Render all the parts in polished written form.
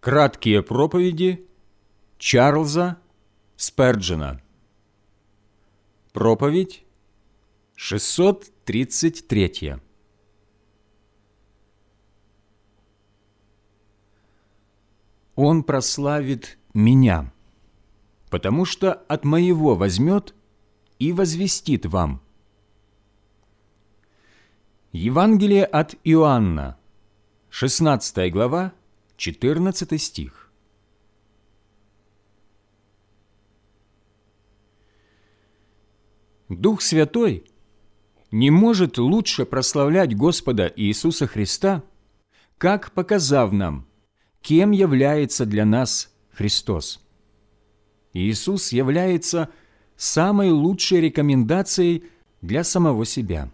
Краткие проповеди Чарльза Сперджена. Проповедь 633. Он прославит меня, потому что от моего возьмет и возвестит вам. Евангелие от Иоанна, 16 глава, 14 стих. Дух Святой не может лучше прославлять Господа Иисуса Христа, как показав нам, кем является для нас Христос. Иисус является самой лучшей рекомендацией для самого себя.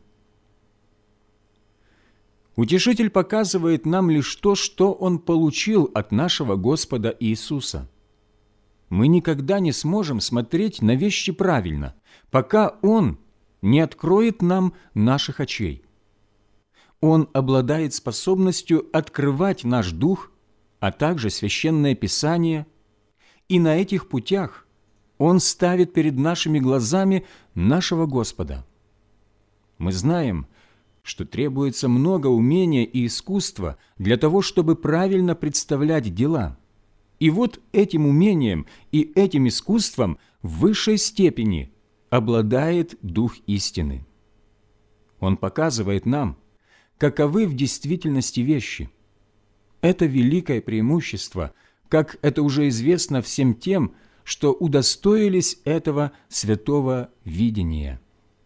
Утешитель показывает нам лишь то, что Он получил от нашего Господа Иисуса. Мы никогда не сможем смотреть на вещи правильно, пока Он не откроет нам наших очей. Он обладает способностью открывать наш дух, а также Священное Писание, и на этих путях Он ставит перед нашими глазами нашего Господа. Мы знаем, что требуется много умения и искусства для того, чтобы правильно представлять дела. И вот этим умением и этим искусством в высшей степени обладает Дух истины. Он показывает нам, каковы в действительности вещи. Это великое преимущество, как это уже известно всем тем, что удостоились этого святого видения.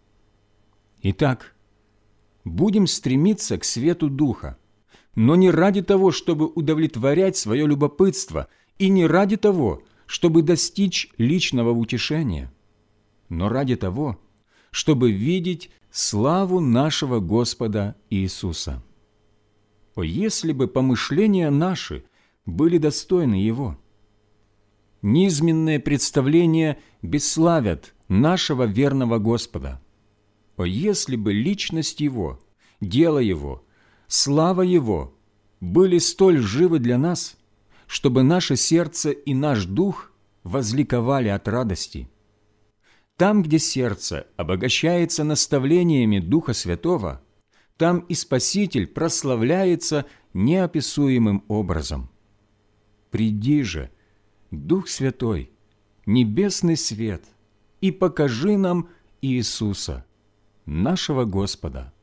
Итак, будем стремиться к свету Духа, но не ради того, чтобы удовлетворять свое любопытство, и не ради того, чтобы достичь личного утешения, но ради того, чтобы видеть славу нашего Господа Иисуса. О, если бы помышления наши были достойны Его! Низменные представления бесславят нашего верного Господа. О, если бы личность Его, дело Его, слава Его были столь живы для нас, чтобы наше сердце и наш дух возликовали от радости. Там, где сердце обогащается наставлениями Духа Святого, там и Спаситель прославляется неописуемым образом. Приди же, Дух Святой, небесный свет, и покажи нам Иисуса, нашего Господа.